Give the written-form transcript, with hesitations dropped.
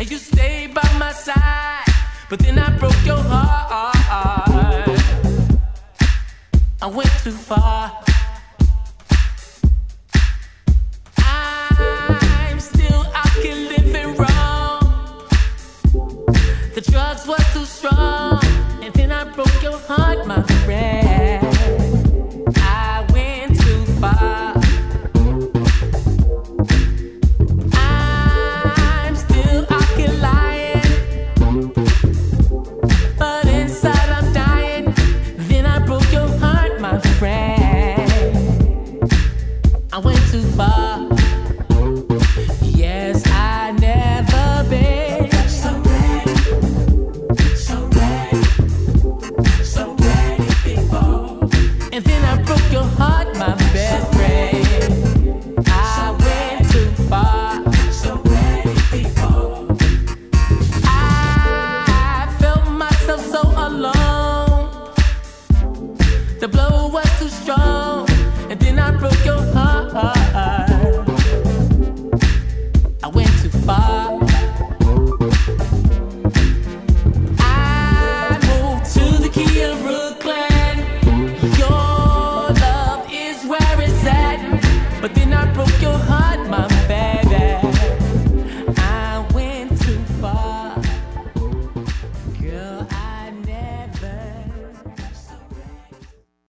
you stayed by my side, but then I broke your heart. I went too far. I'm still out here living wrong. The drugs were too strong, and then I broke your heart, my friend. I